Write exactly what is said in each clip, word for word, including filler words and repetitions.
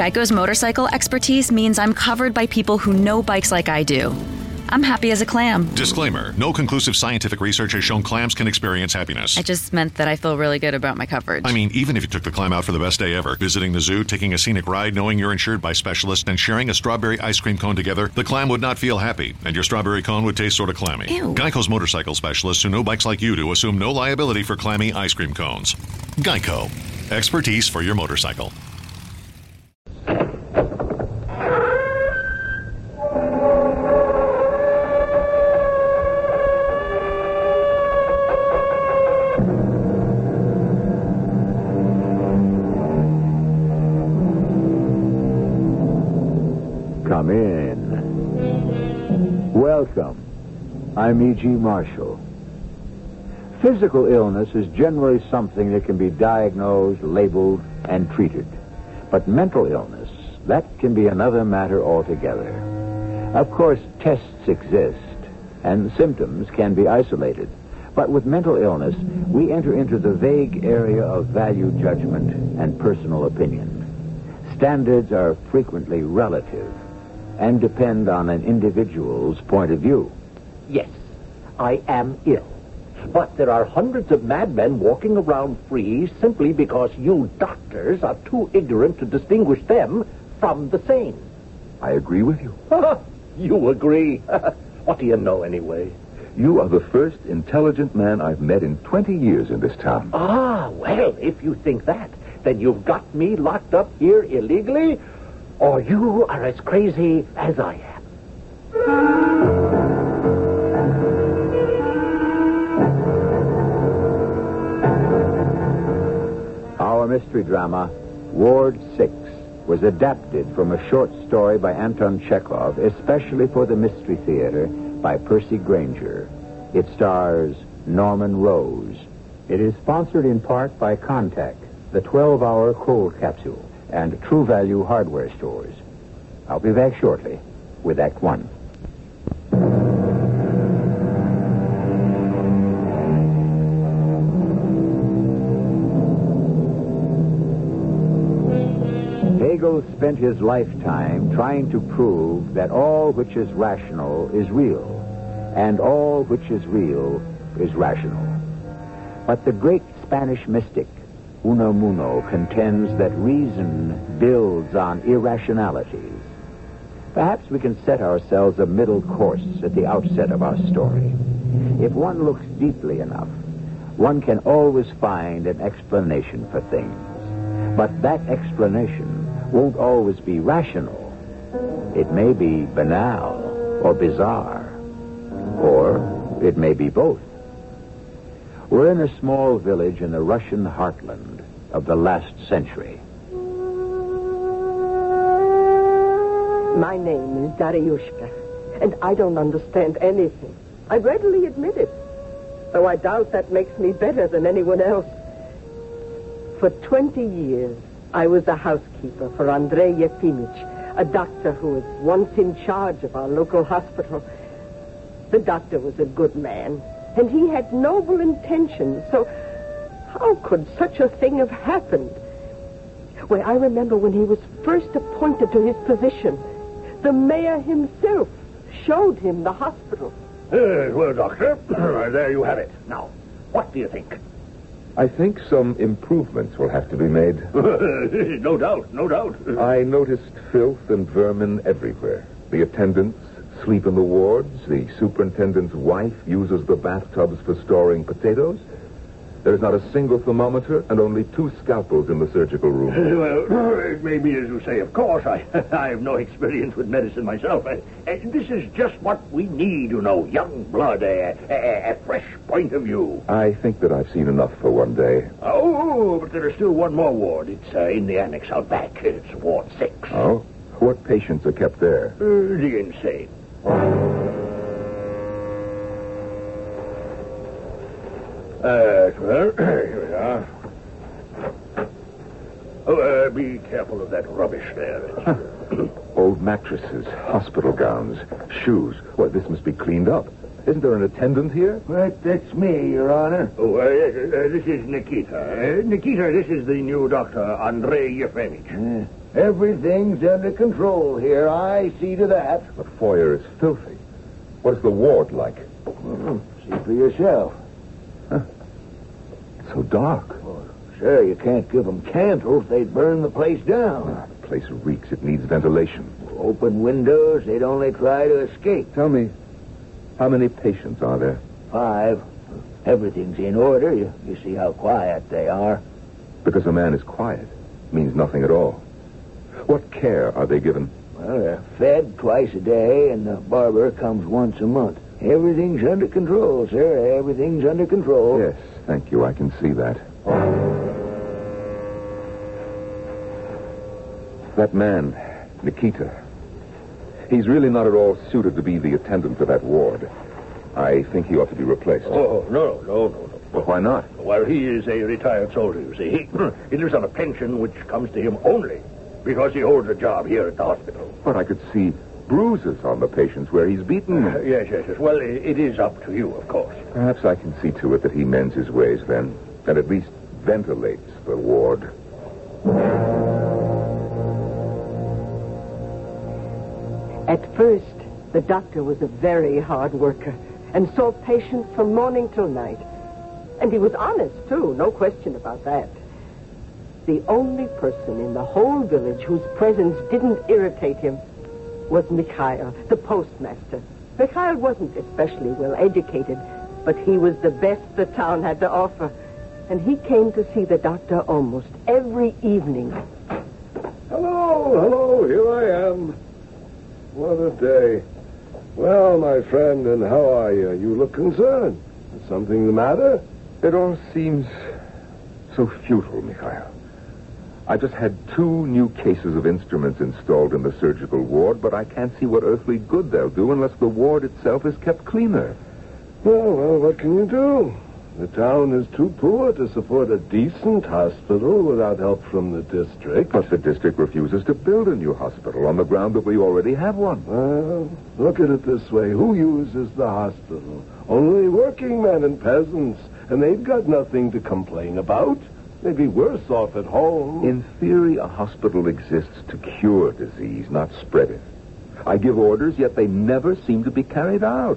Geico's motorcycle expertise means I'm covered by people who know bikes like I do. I'm happy as a clam. Disclaimer. No conclusive scientific research has shown clams can experience happiness. I just meant that I feel really good about my coverage. I mean, even if you took the clam out for the best day ever, visiting the zoo, taking a scenic ride, knowing you're insured by specialists, and sharing a strawberry ice cream cone together, the clam would not feel happy, and your strawberry cone would taste sort of clammy. Ew. Geico's motorcycle specialists who know bikes like you do assume no liability for clammy ice cream cones. Geico. Expertise for your motorcycle. Come in. Welcome. I'm E G. Marshall. Physical illness is generally something that can be diagnosed, labeled, and treated. But mental illness, that can be another matter altogether. Of course, tests exist, and symptoms can be isolated. But with mental illness, we enter into the vague area of value judgment and personal opinion. Standards are frequently relative and depend on an individual's point of view. Yes, I am ill. But there are hundreds of madmen walking around free simply because you doctors are too ignorant to distinguish them from the sane. I agree with you. You agree? What do you know anyway? You are the first intelligent man I've met in twenty years in this town. Ah, well, if you think that, then you've got me locked up here illegally, or you are as crazy as I am. Our mystery drama, Ward Six, was adapted from a short story by Anton Chekhov, especially for the Mystery Theater, by Percy Granger. It stars Norman Rose. It is sponsored in part by Contact, the twelve-hour cold capsule, and True Value hardware stores. I'll be back shortly with Act One. Hegel spent his lifetime trying to prove that all which is rational is real, and all which is real is rational. But the great Spanish mystic, Unamuno, contends that reason builds on irrationalities. Perhaps we can set ourselves a middle course at the outset of our story. If one looks deeply enough, one can always find an explanation for things. But that explanation won't always be rational. It may be banal or bizarre, or it may be both. We're in a small village in the Russian heartland of the last century. My name is Dariushka, and I don't understand anything. I readily admit it, though I doubt that makes me better than anyone else. For twenty years, I was the housekeeper for Andrei Yefimych, a doctor who was once in charge of our local hospital. The doctor was a good man, and he had noble intentions, so how could such a thing have happened? Well, I remember when he was first appointed to his position, the mayor himself showed him the hospital. Uh, well, Doctor, there you have it. Now, what do you think? I think some improvements will have to be made. No doubt, no doubt. I noticed filth and vermin everywhere. The attendants sleep in the wards. The superintendent's wife uses the bathtubs for storing potatoes. There is not a single thermometer and only two scalpels in the surgical room. Well, it may be as you say, of course. I, I have no experience with medicine myself. Uh, uh, this is just what we need, you know, young blood, a, a, a fresh point of view. I think that I've seen enough for one day. Oh, but there is still one more ward. It's uh, in the annex out back. It's Ward Six. Oh? What patients are kept there? Uh, the insane. Uh, well, here we are. Oh, uh, be careful of that rubbish there. Old mattresses, hospital gowns, shoes. Well, this must be cleaned up. Isn't there an attendant here? Well, that's me, Your Honor. Oh, uh, uh, this is Nikita. Uh, Nikita, this is the new doctor, Andrei Yefimych. Uh, Everything's under control here. I see to that. The foyer is filthy. What's the ward like? Mm-hmm. See for yourself. Huh. It's so dark. Well, sure, you can't give them candles. They'd burn the place down. Ah, the place reeks. It needs ventilation. Open windows, they'd only try to escape. Tell me, how many patients are there? Five. Everything's in order. You, you see how quiet they are. Because a man is quiet means nothing at all. What care are they given? Well, they're fed twice a day, and the barber comes once a month. Everything's under control, sir. Everything's under control. Yes, thank you. I can see that. That man, Nikita, he's really not at all suited to be the attendant of that ward. I think he ought to be replaced. Oh, no, no, no, no. Well, why not? Well, he is a retired soldier, you see. He, he lives on a pension which comes to him only because he holds a job here at the hospital. But I could see bruises on the patients where he's beaten. Uh, yes, yes, yes. Well, it is up to you, of course. Perhaps I can see to it that he mends his ways then, and at least ventilates the ward. At first, the doctor was a very hard worker and saw patients from morning till night. And he was honest, too, no question about that. The only person in the whole village whose presence didn't irritate him was Mikhail, the postmaster. Mikhail wasn't especially well educated, but he was the best the town had to offer. And he came to see the doctor almost every evening. Hello, hello, here I am. What a day. Well, my friend, and how are you? You look concerned. Is something the matter? It all seems so futile, Mikhail. I just had two new cases of instruments installed in the surgical ward, but I can't see what earthly good they'll do unless the ward itself is kept cleaner. Well, well, what can you do? The town is too poor to support a decent hospital without help from the district. But the district refuses to build a new hospital on the ground that we already have one. Well, look at it this way. Who uses the hospital? Only working men and peasants, and they've got nothing to complain about. They'd be worse off at home. In theory, a hospital exists to cure disease, not spread it. I give orders, yet they never seem to be carried out.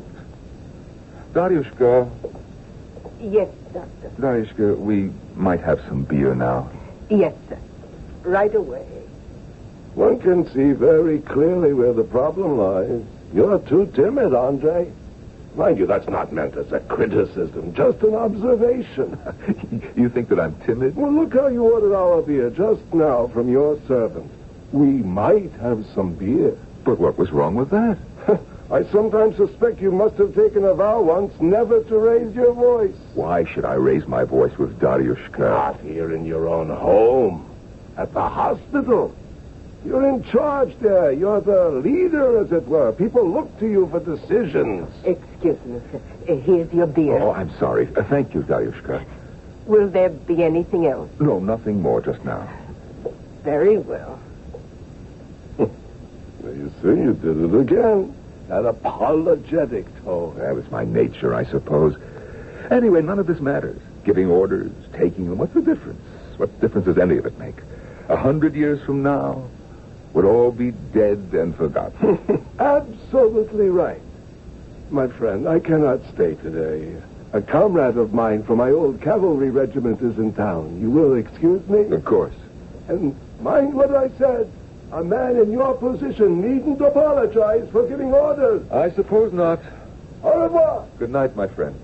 Daryushka. Yes, doctor. Daryushka, we might have some beer now. Yes, sir. Right away. One can see very clearly where the problem lies. You're too timid, Andre. Mind you, that's not meant as a criticism, just an observation. You think that I'm timid? Well, look how you ordered our beer just now from your servant. We might have some beer. But what was wrong with that? I sometimes suspect you must have taken a vow once never to raise your voice. Why should I raise my voice with Daryushka? Not here in your own home. At the hospital. You're in charge there. You're the leader, as it were. People look to you for decisions. Excuse me, sir. Uh, here's your beer. Oh, I'm sorry. Uh, thank you, Daryushka. Will there be anything else? No, nothing more just now. Very well. Well, you see, you did it again. That apologetic tone. That was my nature, I suppose. Anyway, none of this matters. Giving orders, taking them, what's the difference? What difference does any of it make? A hundred years from now, would all be dead and forgotten. Absolutely right. My friend, I cannot stay today. A comrade of mine from my old cavalry regiment is in town. You will excuse me? Of course. And mind what I said. A man in your position needn't apologize for giving orders. I suppose not. Au revoir. Good night, my friend.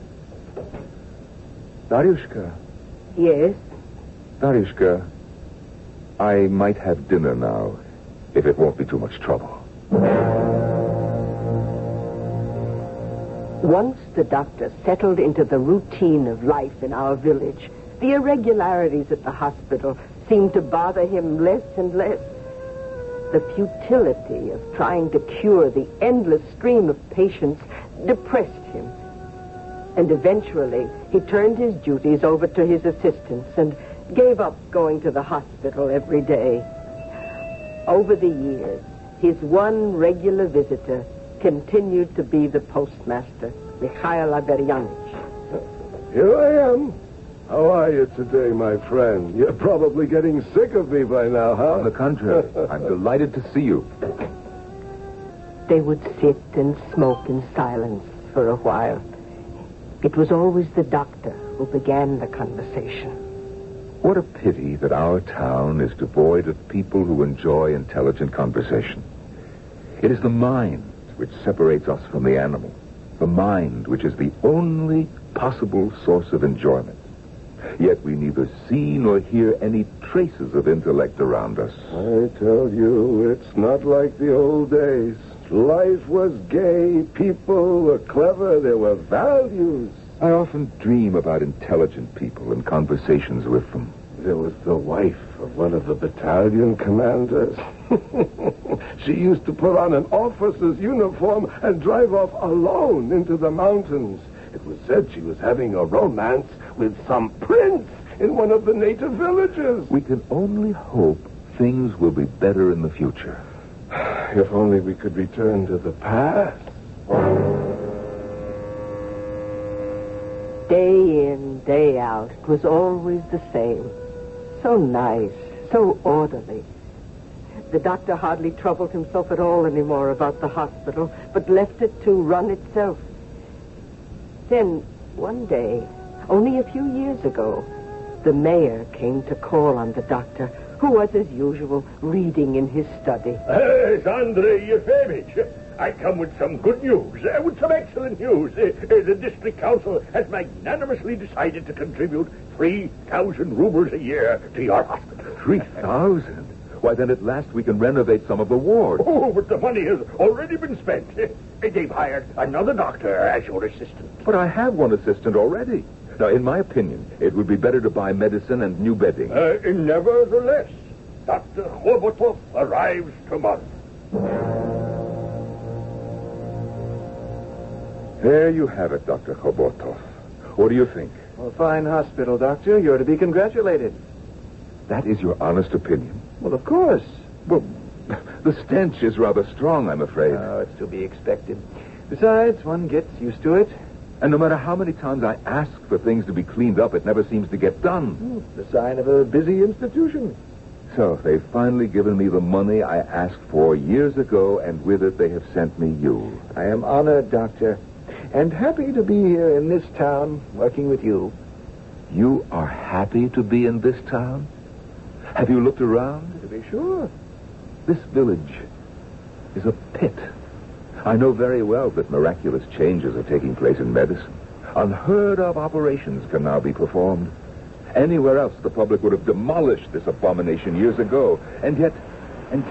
Daryushka. Yes? Daryushka, I might have dinner now, if it won't be too much trouble. Once the doctor settled into the routine of life in our village, the irregularities at the hospital seemed to bother him less and less. The futility of trying to cure the endless stream of patients depressed him. And eventually, he turned his duties over to his assistants and gave up going to the hospital every day. Over the years, his one regular visitor continued to be the postmaster, Mikhail Averyanich. Here I am. How are you today, my friend? You're probably getting sick of me by now, huh? On the contrary, I'm delighted to see you. They would sit and smoke in silence for a while. It was always the doctor who began the conversation. What a pity that our town is devoid of people who enjoy intelligent conversation. It is the mind which separates us from the animal. The mind which is the only possible source of enjoyment. Yet we neither see nor hear any traces of intellect around us. I tell you, it's not like the old days. Life was gay, people were clever, there were values. I often dream about intelligent people and conversations with them. There was the wife of one of the battalion commanders. She used to put on an officer's uniform and drive off alone into the mountains. It was said she was having a romance with some prince in one of the native villages. We can only hope things will be better in the future. If only we could return to the past. Day in, day out, it was always the same. So nice, so orderly. The doctor hardly troubled himself at all anymore about the hospital, but left it to run itself. Then, one day, only a few years ago, the mayor came to call on the doctor, who was, as usual, reading in his study. Uh, it's Andrei Yefimich. I come with some good news, uh, with some excellent news. Uh, uh, the district council has magnanimously decided to contribute three thousand rubles a year to your hospital. Three thousand? Why, then at last we can renovate some of the wards. Oh, but the money has already been spent. Uh, they've hired another doctor as your assistant. But I have one assistant already. Now, in my opinion, it would be better to buy medicine and new bedding. Uh, nevertheless, Doctor Khobotov arrives tomorrow. There you have it, Doctor Khobotov. What do you think? A fine hospital, Doctor. You're to be congratulated. That is your honest opinion? Well, of course. Well, the stench is rather strong, I'm afraid. Oh, it's to be expected. Besides, one gets used to it. And no matter how many times I ask for things to be cleaned up, it never seems to get done. The sign of a busy institution. So, they've finally given me the money I asked for years ago, and with it they have sent me you. I am honored, Doctor, and happy to be here in this town, working with you. You are happy to be in this town? Have you looked around? To be sure. This village is a pit. I know very well that miraculous changes are taking place in medicine. Unheard of operations can now be performed. Anywhere else, the public would have demolished this abomination years ago. And yet, and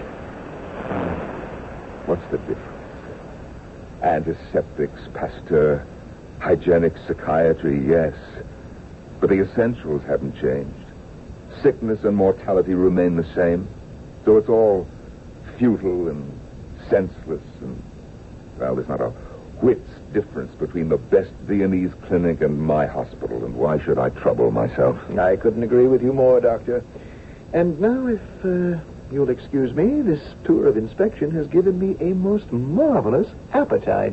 what's the difference? Antiseptics, Pasteur, hygienic psychiatry, yes. But the essentials haven't changed. Sickness and mortality remain the same. So it's all futile and senseless and... Well, there's not a whit's difference between the best Viennese clinic and my hospital, and why should I trouble myself? I couldn't agree with you more, Doctor. And now, if uh, you'll excuse me, this tour of inspection has given me a most marvelous appetite.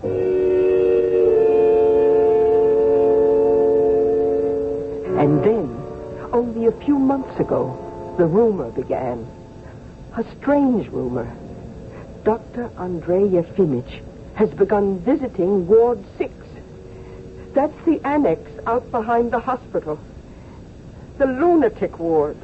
And then, only a few months ago, the rumor began. A strange rumor. Doctor Andrei Yefimich has begun visiting Ward six. That's the annex out behind the hospital. The lunatic ward.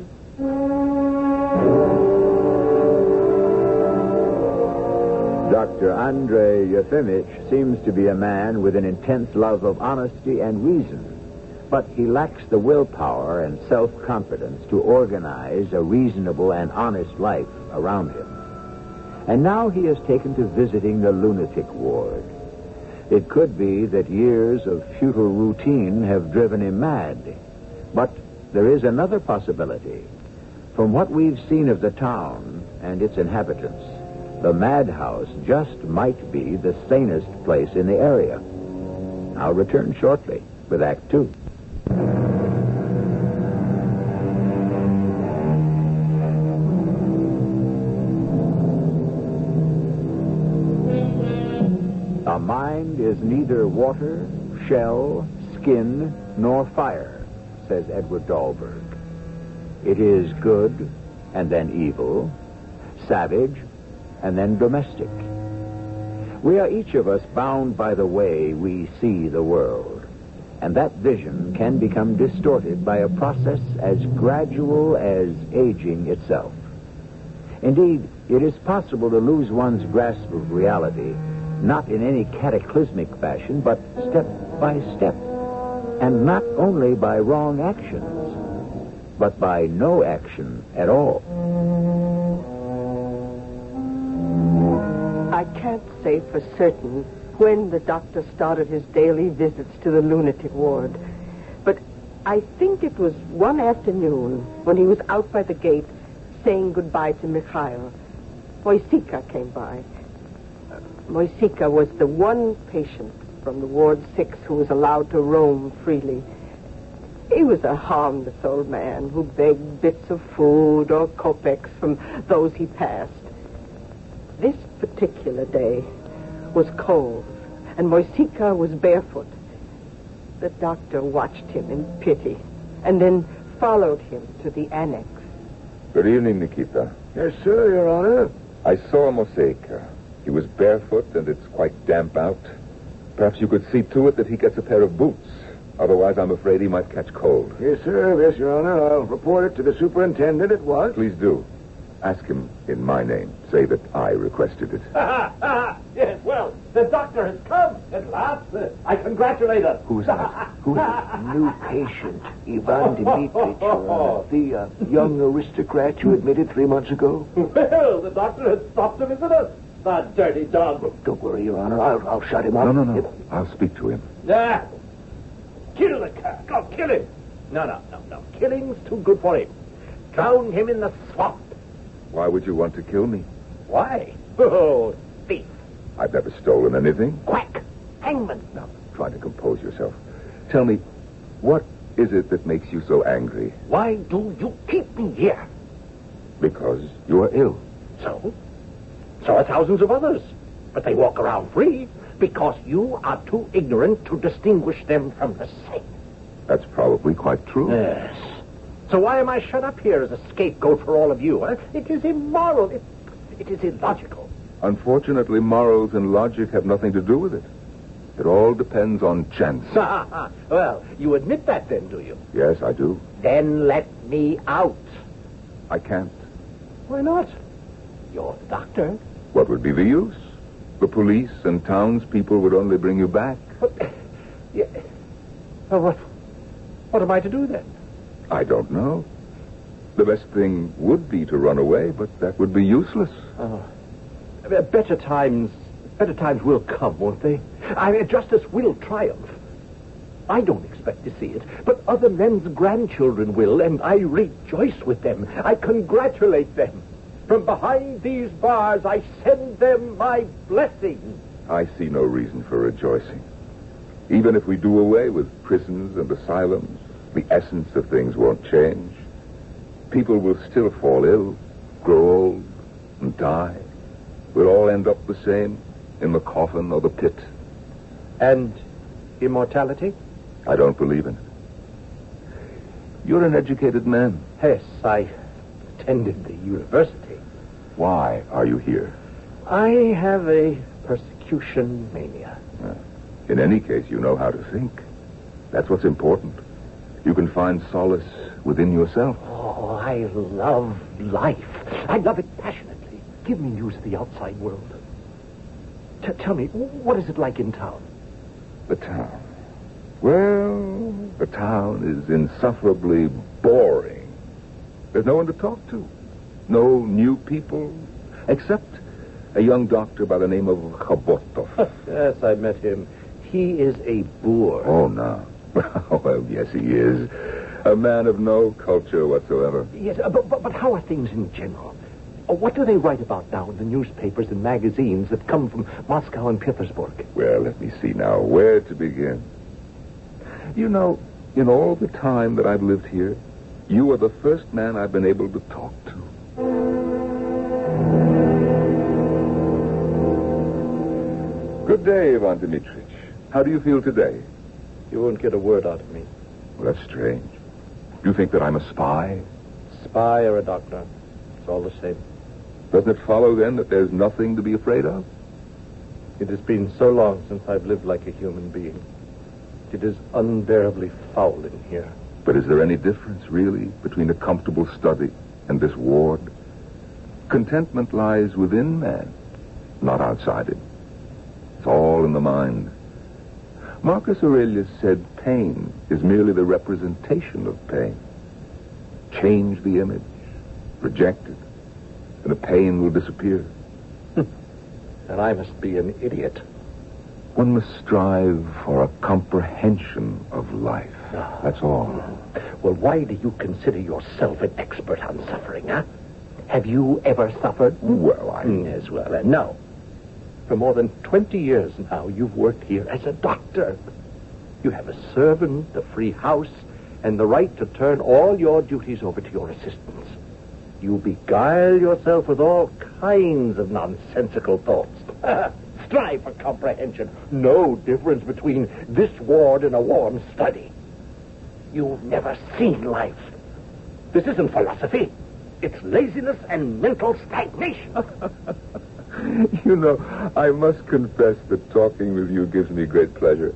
Doctor Andrei Yefimich seems to be a man with an intense love of honesty and reason, but he lacks the willpower and self-confidence to organize a reasonable and honest life around him. And now he has taken to visiting the lunatic ward. It could be that years of futile routine have driven him mad. But there is another possibility. From what we've seen of the town and its inhabitants, the madhouse just might be the sanest place in the area. I'll return shortly with Act Two. A mind is neither water, shell, skin, nor fire. says Edward Dahlberg. It is good and then evil, savage and then domestic. We are each of us bound by the way we see the world, and that vision can become distorted by a process as gradual as aging itself. Indeed, it is possible to lose one's grasp of reality, not in any cataclysmic fashion, but step by step, and not only by wrong actions, but by no action at all. I can't say for certain when the doctor started his daily visits to the lunatic ward, but I think it was one afternoon when he was out by the gate saying goodbye to Mikhail. Moisika came by. Uh, Moisika was the one patient from the Ward six who was allowed to roam freely. He was a harmless old man who begged bits of food or kopecks from those he passed. This particular day was cold, and Moisika was barefoot. The doctor watched him in pity and then followed him to the annex. Good evening, Nikita. Yes, sir, Your Honor. I saw Moseika. He was barefoot, and it's quite damp out. Perhaps you could see to it that he gets a pair of boots. Otherwise, I'm afraid he might catch cold. Yes, sir. Yes, Your Honor. I'll report it to the superintendent at once. Please do. Ask him in my name. Say that I requested it. Yes, well, the doctor has come at last. Uh, I congratulate him. Who's that? Who's that? New patient, Ivan Dmitrich, uh, the uh, young aristocrat you admitted three months ago. Well, the doctor has stopped to visit us. That dirty dog. Don't worry, Your Honor. I'll, I'll shut him up. No, no, no. I'll speak to him. Ah, kill the cat. Oh, kill him. No, no, no, no. Killing's too good for him. Drown him in the swamp. Why would you want to kill me? Why? Oh, thief. I've never stolen anything. Quack. Hangman. Now, try to compose yourself. Tell me, what is it that makes you so angry? Why do you keep me here? Because you are ill. So? So are thousands of others. But they walk around free because you are too ignorant to distinguish them from the sane. That's probably quite true. Yes. So why am I shut up here as a scapegoat for all of you? Huh? It is immoral. It, it is illogical. Unfortunately, morals and logic have nothing to do with it. It all depends on chance. Well, you admit that then, do you? Yes, I do. Then let me out. I can't. Why not? You're the doctor. What would be the use? The police and townspeople would only bring you back. But, yeah, well, what, what am I to do then? I don't know. The best thing would be to run away, but that would be useless. Oh. Better times, better times will come, won't they? I mean, justice will triumph. I don't expect to see it, but other men's grandchildren will, and I rejoice with them. I congratulate them. From behind these bars, I send them my blessing. I see no reason for rejoicing. Even if we do away with prisons and asylums, the essence of things won't change. People will still fall ill, grow old, and die. We'll all end up the same, in the coffin or the pit. And immortality? I don't believe in it. You're an educated man. Yes, I attended the university. Why are you here? I have a persecution mania. Uh, in any case, you know how to think. That's what's important. You can find solace within yourself. Oh, I love life. I love it passionately. Give me news of the outside world. T- tell me, what is it like in town? The town? Well, the town is insufferably boring. There's no one to talk to. No new people, except a young doctor by the name of Khabotov. Yes, I met him. He is a boor. Oh, no. Well, yes, he is. A man of no culture whatsoever. Yes, but, but, but how are things in general? What do they write about now in the newspapers and magazines that come from Moscow and Petersburg? Well, let me see now. Where to begin? You know, in all the time that I've lived here, you are the first man I've been able to talk to. Good day, Ivan Dmitrich. How do you feel today? You won't get a word out of me. Well, that's strange. You think that I'm a spy? Spy or a doctor. It's all the same. Doesn't it follow, then, that there's nothing to be afraid of? It has been so long since I've lived like a human being. It is unbearably foul in here. But is there any difference, really, between a comfortable study and this ward? Contentment lies within man, not outside it. It's all in the mind. Marcus Aurelius said pain is merely the representation of pain. Change the image, reject it, and the pain will disappear. And I must be an idiot. One must strive for a comprehension of life. That's all. Well, why do you consider yourself an expert on suffering, huh? Have you ever suffered? Well, I... As well, and no. For more than twenty years now, you've worked here as a doctor. You have a servant, a free house, and the right to turn all your duties over to your assistants. You beguile yourself with all kinds of nonsensical thoughts. Strive for comprehension. No difference between this ward and a warm study. You've never seen life. This isn't philosophy. It's laziness and mental stagnation. You know, I must confess that talking with you gives me great pleasure.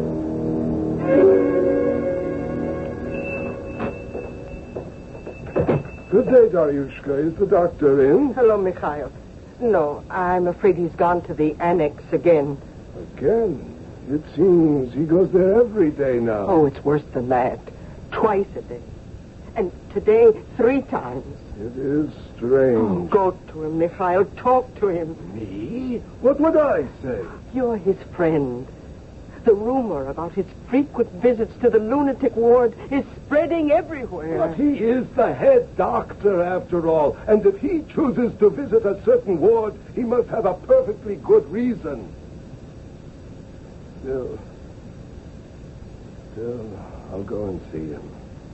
Good day, Daryushka. Is the doctor in? Hello, Mikhail. No, I'm afraid he's gone to the annex again. Again? It seems he goes there every day now. Oh, it's worse than that. Twice a day. And today, three times. It is strange. Oh, go to him, Mikhail. Talk to him. Me? What would I say? You're his friend. The rumor about his frequent visits to the lunatic ward is spreading everywhere. But he is the head doctor, after all. And if he chooses to visit a certain ward, he must have a perfectly good reason. Still, still, I'll go and see him.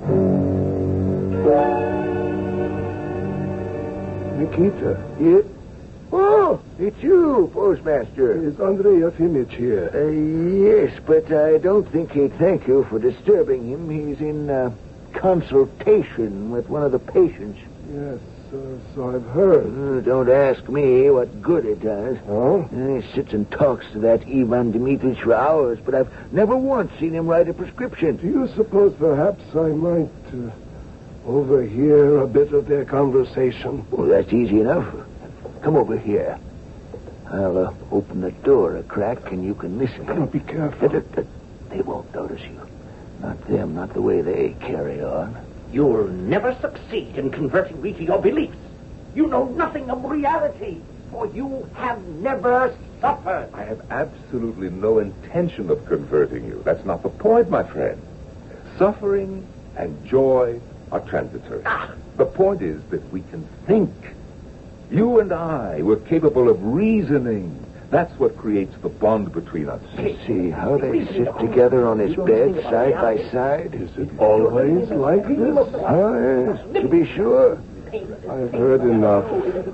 Nikita. Yeah? Oh, it's you, postmaster. Is Andrei Yefimych here? Uh, yes, but I don't think he'd thank you for disturbing him. He's in uh, consultation with one of the patients. Yes, uh, so I've heard. Uh, don't ask me what good it does. Oh? Uh, he sits and talks to that Ivan Dmitrich for hours, but I've never once seen him write a prescription. Do you suppose perhaps I might uh, overhear a bit of their conversation? Well, that's easy enough. Come over here. I'll uh, open the door a crack and you can listen. Oh, be careful. Uh, uh, They won't notice you. Not them, not the way they carry on. You'll never succeed in converting me to your beliefs. You know nothing of reality, for you have never suffered. I have absolutely no intention of converting you. That's not the point, my friend. Suffering and joy are transitory. Ah. The point is that we can think. You and I were capable of reasoning. That's what creates the bond between us. See how they sit together on his bed, side by side? Is it always like this? Oh, yes, to be sure. I've heard enough.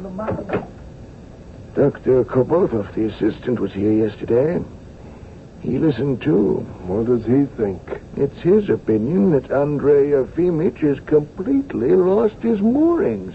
Doctor Kobotov, the assistant, was here yesterday. He listened, too. What does he think? It's his opinion that Andrei Yefimych has completely lost his moorings.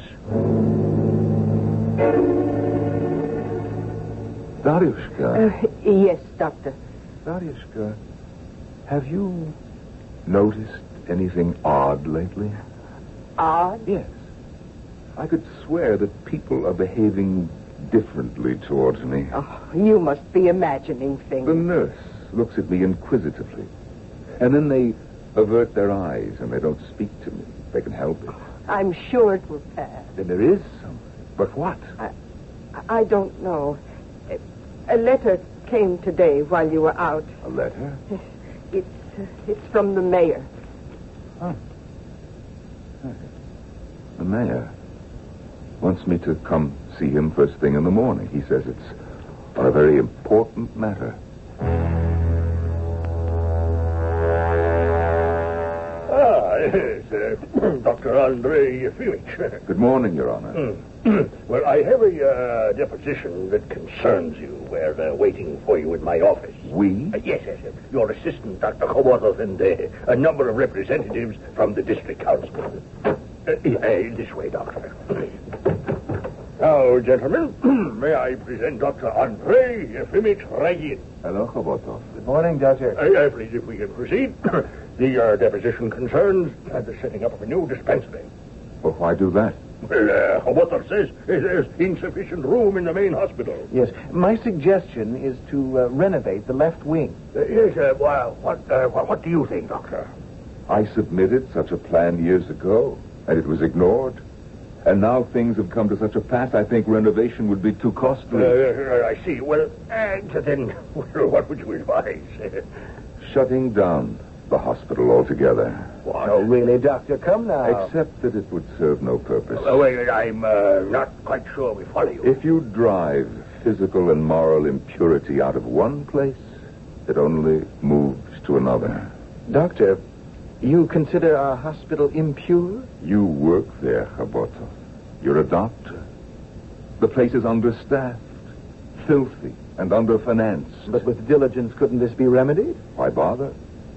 Daryushka. Uh, yes, Doctor. Daryushka, have you noticed anything odd lately? Odd? Yes. I could swear that people are behaving differently towards me. Oh, you must be imagining things. The nurse looks at me inquisitively, and then they avert their eyes and they don't speak to me. They can help it. I'm sure it will pass. Then there is something. But what? I, I don't know. A letter came today while you were out. A letter? It's uh, it's from the mayor. Oh. The mayor wants me to come see him first thing in the morning. He says it's on a very important matter. Ah, Yes, uh, Doctor Andrei Yefimich. Good morning, Your Honor. Mm. Well, I have a uh, deposition that concerns you. We're uh, waiting for you in my office. We? Uh, yes, yes, yes. Your assistant, Doctor Khobotov, and uh, a number of representatives from the district council. Uh, uh, this way, Doctor. Now, gentlemen, may I present Doctor Andrei Yefimich Ragin. Hello, Khobotov. Good morning, Doctor. Uh, uh, please, if we can proceed. The uh, deposition concerns uh, the setting up of a new dispensary. Well, why do that? Well, uh, Khobotov says there's insufficient room in the main hospital. Yes, my suggestion is to uh, renovate the left wing. Uh, yes, uh, well, what, uh, what do you think, Doctor? I submitted such a plan years ago, and it was ignored. And now things have come to such a pass, I think renovation would be too costly. Uh, I see. Well, uh, then, what would you advise? Shutting down the hospital altogether. What? Oh, really, Doctor? Come now. Except that it would serve no purpose. Uh, wait, I'm uh, not quite sure we follow you. If you drive physical and moral impurity out of one place, it only moves to another. Doctor, you consider our hospital impure? You work there, Khobotov. You're a doctor. The place is understaffed, filthy, and underfinanced. But with diligence, couldn't this be remedied? Why bother?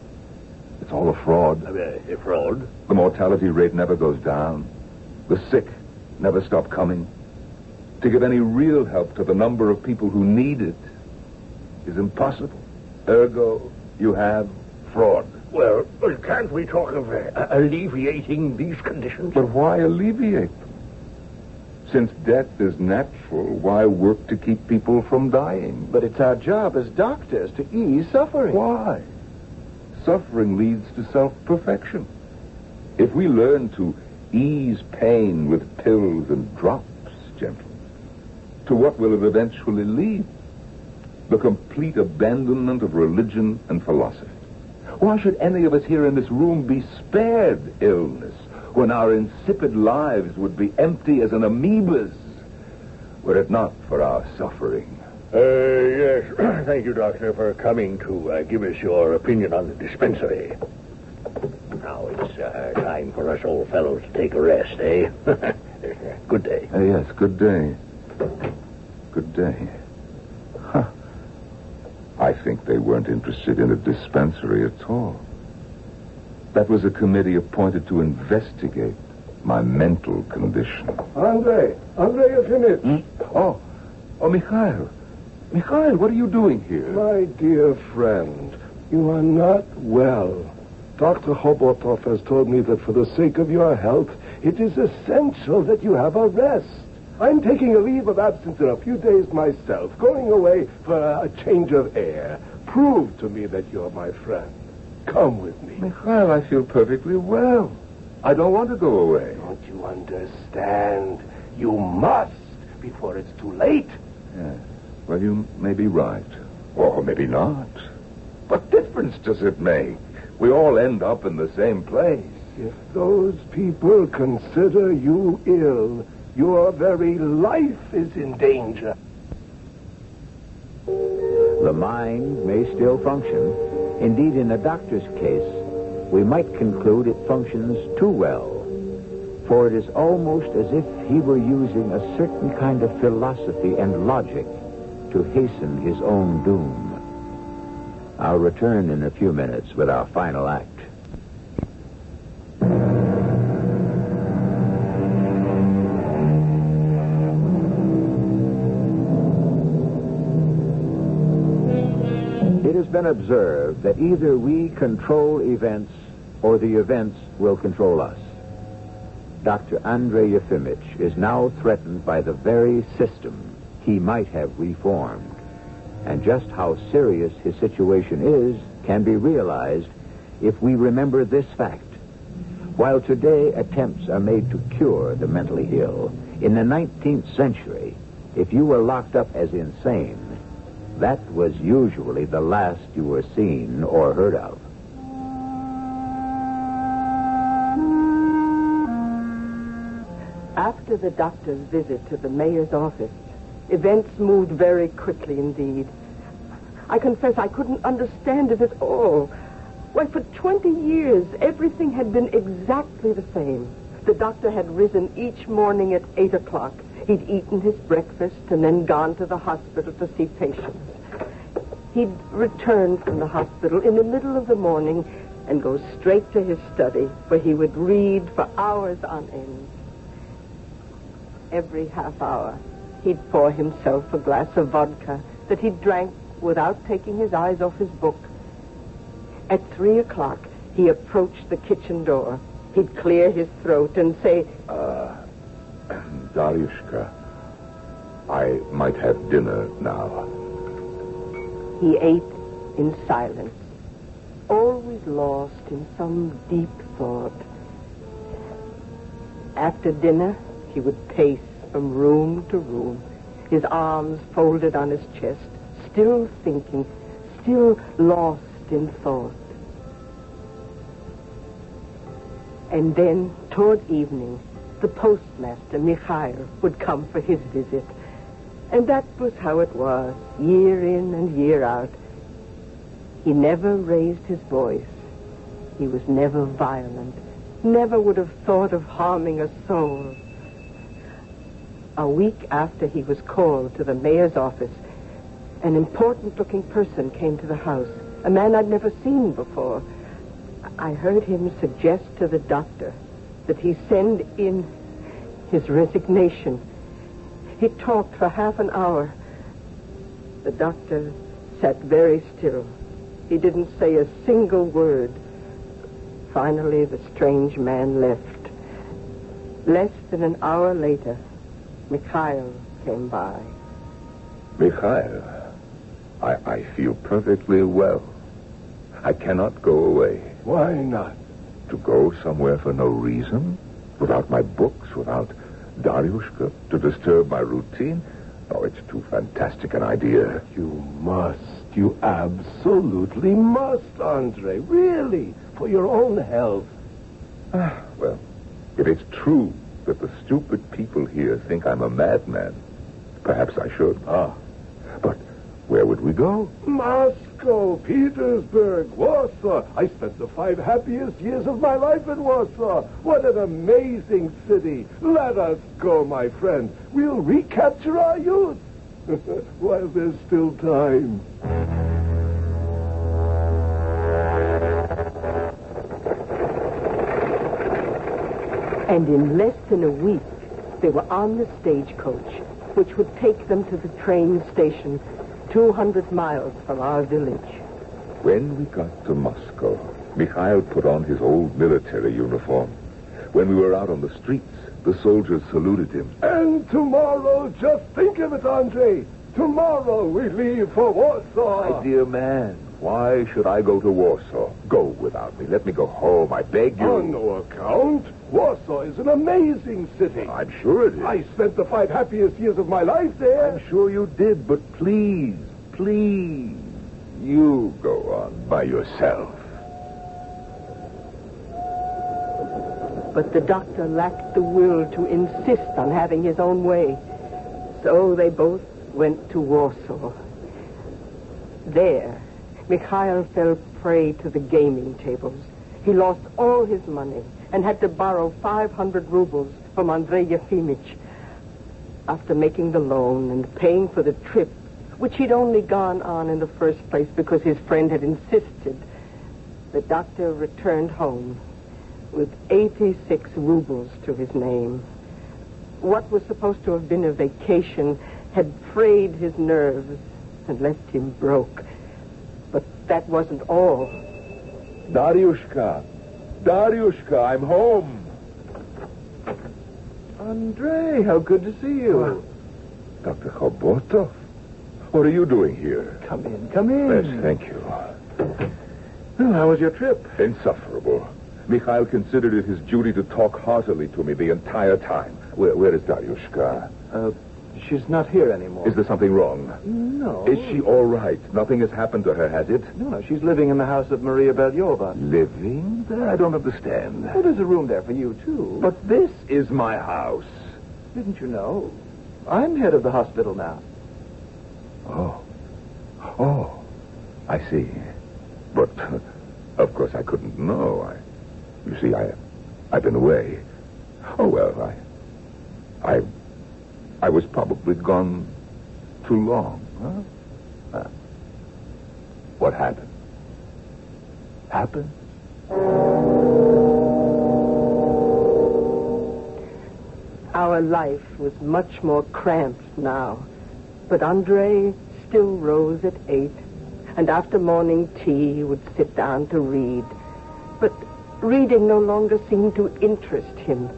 It's all a fraud. Uh, a fraud? The mortality rate never goes down. The sick never stop coming. To give any real help to the number of people who need it is impossible. Ergo, you have fraud. Well, well can't we talk of uh, alleviating these conditions? But why alleviate them? Since death is natural, why work to keep people from dying? But it's our job as doctors to ease suffering. Why? Suffering leads to self-perfection. If we learn to ease pain with pills and drops, gentlemen, to what will it eventually lead? The complete abandonment of religion and philosophy. Why should any of us here in this room be spared illness when our insipid lives would be empty as an amoeba's, were it not for our suffering? Uh, yes. Thank you, Doctor, for coming to uh, give us your opinion on the dispensary. Now it's uh, time for us old fellows to take a rest, eh? Good day. Uh, yes, good day. Good day. Huh. I think they weren't interested in a dispensary at all. That was a committee appointed to investigate my mental condition. Andrei, Andrei Yefimich. Hmm? Oh, oh, Mikhail. Mikhail, what are you doing here? My dear friend, you are not well. Doctor Khobotov has told me that for the sake of your health, it is essential that you have a rest. I'm taking a leave of absence in a few days myself, going away for a change of air. Prove to me that you're my friend. Come with me. Mikhail, I feel perfectly well. I don't want to go away. Don't you understand? You must before it's too late. Yes. Well, you may be right. Or maybe not. What difference does it make? We all end up in the same place. If those people consider you ill, your very life is in danger. The mind may still function. Indeed, in a doctor's case, we might conclude it functions too well. For it is almost as if he were using a certain kind of philosophy and logic to hasten his own doom. I'll return in a few minutes with our final act. It has been observed that either we control events or the events will control us. Doctor Andrei Yefimich is now threatened by the very system he might have reformed. And just how serious his situation is can be realized if we remember this fact. While today attempts are made to cure the mentally ill, in the nineteenth century, if you were locked up as insane, that was usually the last you were seen or heard of. After the doctor's visit to the mayor's office, events moved very quickly indeed. I confess I couldn't understand it at all. Why, for twenty years, everything had been exactly the same. The doctor had risen each morning at eight o'clock. He'd eaten his breakfast and then gone to the hospital to see patients. He'd return from the hospital in the middle of the morning and go straight to his study, where he would read for hours on end. Every half hour, he'd pour himself a glass of vodka that he drank without taking his eyes off his book. At three o'clock, he approached the kitchen door. He'd clear his throat and say, Uh, Daryushka, I might have dinner now. He ate in silence, always lost in some deep thought. After dinner, he would pace from room to room, his arms folded on his chest, still thinking, still lost in thought. And then, toward evening, the postmaster, Mikhail, would come for his visit. And that was how it was, year in and year out. He never raised his voice. He was never violent, never would have thought of harming a soul. A week after he was called to the mayor's office, an important-looking person came to the house, a man I'd never seen before. I heard him suggest to the doctor that he send in his resignation. He talked for half an hour. The doctor sat very still. He didn't say a single word. Finally, the strange man left. Less than an hour later, Mikhail came by. Mikhail, I, I feel perfectly well. I cannot go away. Why not? To go somewhere for no reason? Without my books, without Daryushka, to disturb my routine? Oh, it's too fantastic an idea. You must. You absolutely must, Andre. Really. For your own health. Ah, well, if it's true that the stupid people here think I'm a madman, perhaps I should. Ah. But where would we go? Moscow, Petersburg, Warsaw. I spent the five happiest years of my life in Warsaw. What an amazing city. Let us go, my friend. We'll recapture our youth while there's still time. And in less than a week, they were on the stagecoach, which would take them to the train station two hundred miles from our village. When we got to Moscow, Mikhail put on his old military uniform. When we were out on the streets, the soldiers saluted him. And tomorrow, just think of it, Andre. Tomorrow we leave for Warsaw. My dear man, why should I go to Warsaw? Go without me. Let me go home, I beg you. On no account. Warsaw is an amazing city. I'm sure it is. I spent the five happiest years of my life there. I'm sure you did, but please, please, you go on by yourself. But the doctor lacked the will to insist on having his own way. So they both went to Warsaw. There, Mikhail fell prey to the gaming tables. He lost all his money and had to borrow five hundred rubles from Andrei Yefimych. After making the loan and paying for the trip, which he'd only gone on in the first place because his friend had insisted, the doctor returned home with eighty-six rubles to his name. What was supposed to have been a vacation had frayed his nerves and left him broke. But that wasn't all. Daryushka, Daryushka, I'm home. Andre, how good to see you. Uh, Doctor Khobotov, what are you doing here? Come in, come in. Yes, thank you. Well, how was your trip? Insufferable. Mikhail considered it his duty to talk heartily to me the entire time. Where, where is Daryushka? Uh, she's not here anymore. Is there something wrong? No. Is she all right? Nothing has happened to her, has it? No, no, she's living in the house of Maria Belyova. Living there? I don't understand. Well, there's a room there for you, too. But this is my house. Didn't you know? I'm head of the hospital now. Oh. Oh. I see. But Of course, I couldn't know. I, you see, I, I've been away. Oh, well, I... I... I was probably gone too long, huh? Uh, what happened? Happened? Our life was much more cramped now. But Andre still rose at eight, and after morning tea would sit down to read. But reading no longer seemed to interest him.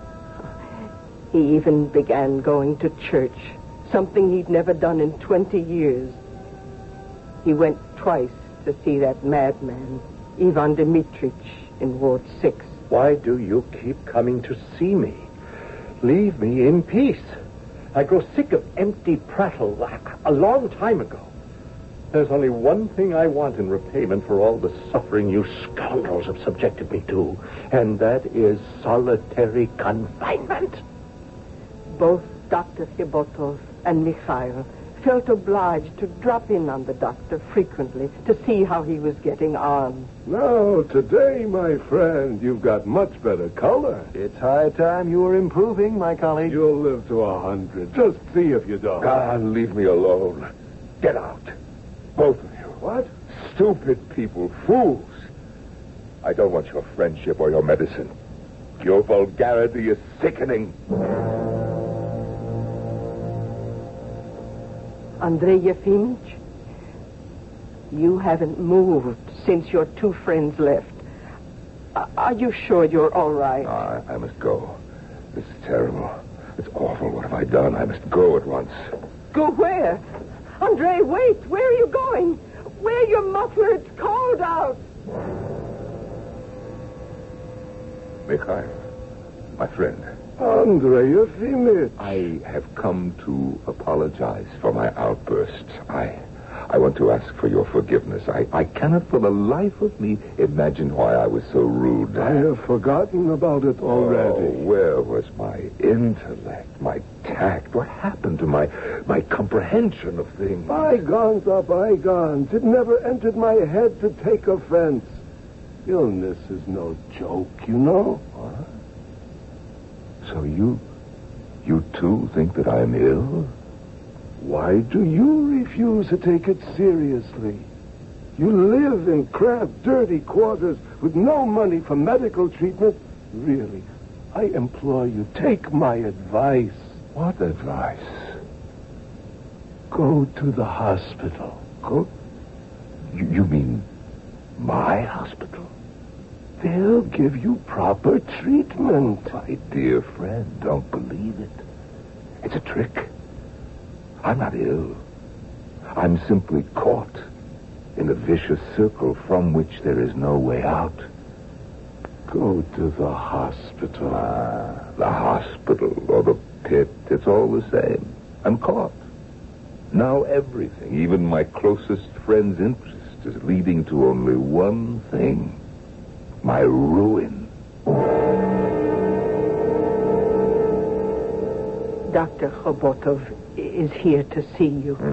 He even began going to church, something he'd never done in twenty years. He went twice to see that madman, Ivan Dmitrich, in Ward six. Why do you keep coming to see me? Leave me in peace. I grow sick of empty prattle a long time ago. There's only one thing I want in repayment for all the suffering you scoundrels have subjected me to, and that is solitary confinement. Both Doctor Khibotov and Mikhail felt obliged to drop in on the doctor frequently to see how he was getting on. Now, today, my friend, you've got much better color. It's high time you were improving, my colleague. You'll live to a hundred. Just see if you don't. God, leave me alone. Get out. Both of you. What? Stupid people. Fools. I don't want your friendship or your medicine. Your vulgarity is sickening. Andrei Yefimich, you haven't moved since your two friends left. Are you sure you're all right? I, I must go. This is terrible. It's awful. What have I done? I must go at once. Go where? Andrei, wait. Where are you going? Wear your muffler. It's cold out. Mikhail, my friend. Andrei Yefimich. I have come to apologize for my outburst. I I want to ask for your forgiveness. I, I cannot for the life of me imagine why I was so rude. I have forgotten about it already. Oh, where was my intellect, my tact? What happened to my my comprehension of things? Bygones are bygones. It never entered my head to take offense. Illness is no joke, you know. What? So you, you too think that I'm ill? Why do you refuse to take it seriously? You live in cramped, dirty quarters with no money for medical treatment. Really, I implore you, take my advice. What advice? Go to the hospital. Go? You, you mean my hospital? They'll give you proper treatment. Oh, my dear friend, don't believe it. It's a trick. I'm not ill. I'm simply caught in a vicious circle from which there is no way out. Go to the hospital. Ah, the hospital or the pit, it's all the same. I'm caught. Now everything, even my closest friend's interest, is leading to only one thing. My ruin. Doctor Khobotov is here to see you. Hmm.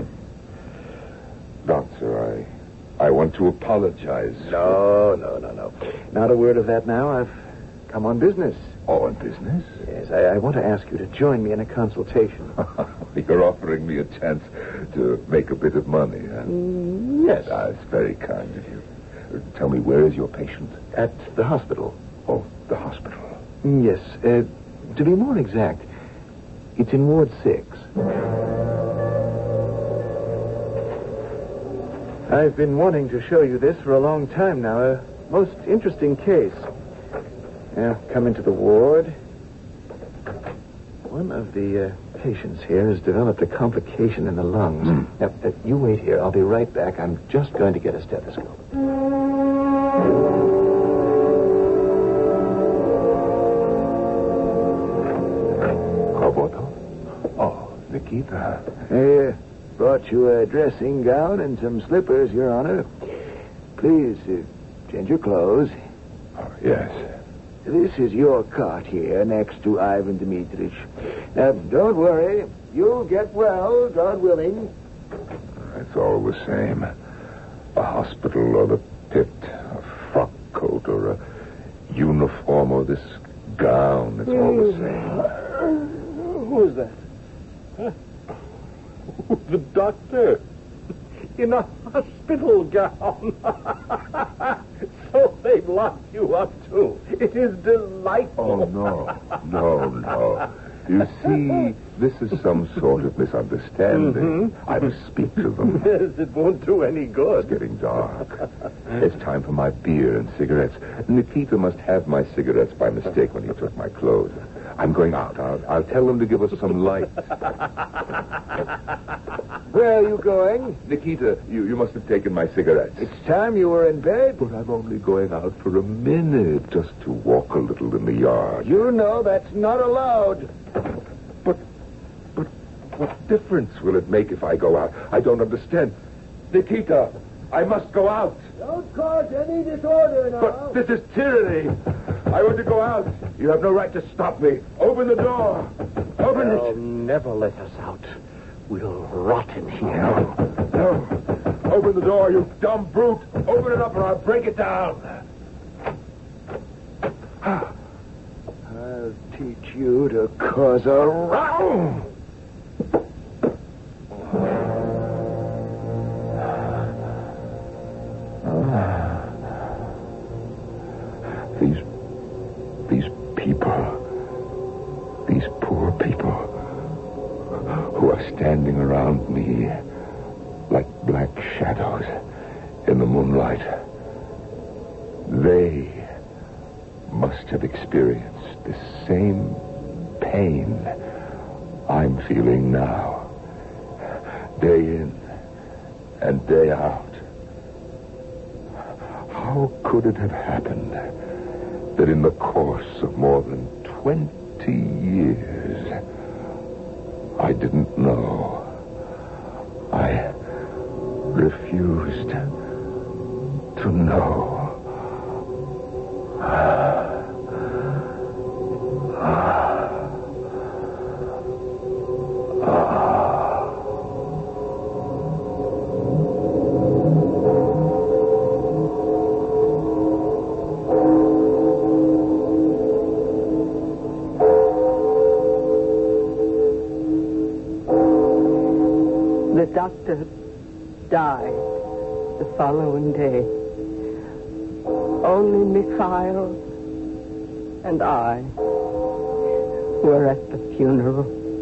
Doctor, I, I want to apologize. No, no, no, no. Not a word of that now. I've come on business. Oh, on business? Yes, I, I want to ask you to join me in a consultation. You're offering me a chance to make a bit of money, huh? Mm, yes. That's very kind of you. Tell me, where is your patient? At the hospital. Oh, the hospital. Yes. Uh, to be more exact, it's in Ward six. I've been wanting to show you this for a long time now. A most interesting case. Now, come into the ward. One of the uh, patients here has developed a complication in the lungs. Mm. Now, uh, you wait here. I'll be right back. I'm just going to get a stethoscope. Khobotov? Oh, Nikita. I uh, brought you a dressing gown and some slippers, Your Honor. Please, uh, change your clothes. Oh, yes. This is your cot here next to Ivan Dmitrich. Now, don't worry. You'll get well, God willing. It's all the same. A hospital or the pit, a or a uniform or this gown. It's all the same. Who is that? Huh? The doctor. In a hospital gown. So they've locked you up, too. It is delightful. Oh, no. No, no. You see, this is some sort of misunderstanding. Mm-hmm. I must speak to them. Yes, it won't do any good. It's getting dark. It's time for my beer and cigarettes. Nikita must have my cigarettes by mistake when he took my clothes. I'm going out. I'll, I'll tell them to give us some light. Where are you going? Nikita, you, you must have taken my cigarettes. It's time you were in bed. But I'm only going out for a minute, just to walk a little in the yard. You know that's not allowed. But, but what difference will it make if I go out? I don't understand. Nikita, I must go out. Don't cause any disorder now. But this is tyranny. I want to go out. You have no right to stop me. Open the door. Open They'll it. never let us out. We'll rot in here. No, no. Open the door, you dumb brute. Open it up or I'll break it down. I'll teach you to cause a row. These, these people, these poor people who are standing around me like black shadows in the moonlight, they must have experienced the same pain I'm feeling now, day in and day out. How could it have happened that in the course of more than twenty years, I didn't know. I refused to know. The doctor died the following day. Only Mikhail and I were at the funeral.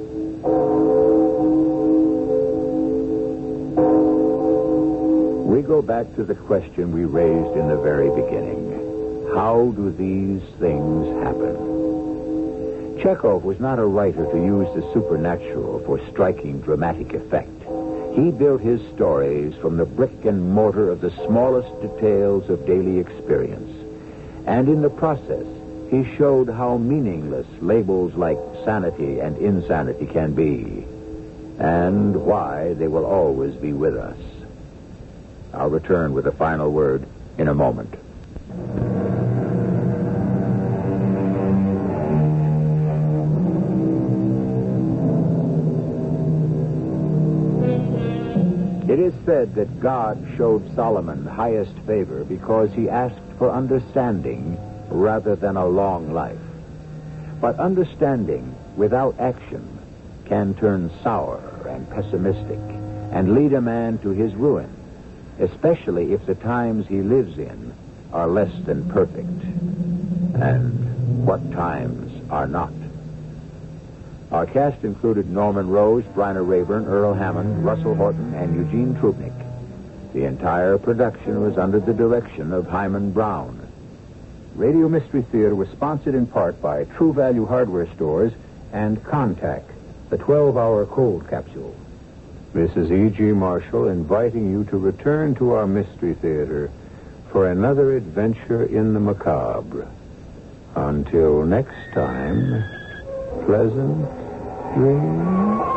We go back to the question we raised in the very beginning. How do these things happen? Chekhov was not a writer to use the supernatural for striking dramatic effect. He built his stories from the brick and mortar of the smallest details of daily experience. And in the process, he showed how meaningless labels like sanity and insanity can be, and why they will always be with us. I'll return with a final word in a moment. It is said that God showed Solomon highest favor because he asked for understanding rather than a long life. But understanding without action can turn sour and pessimistic and lead a man to his ruin, especially if the times he lives in are less than perfect. And what times are not? Our cast included Norman Rose, Bryna Rayburn, Earl Hammond, Russell Horton, and Eugene Trubnik. The entire production was under the direction of Hyman Brown. Radio Mystery Theater was sponsored in part by True Value Hardware Stores and Contact, the twelve-hour cold capsule. This is E G. Marshall inviting you to return to our Mystery Theater for another adventure in the macabre. Until next time, pleasant dreams.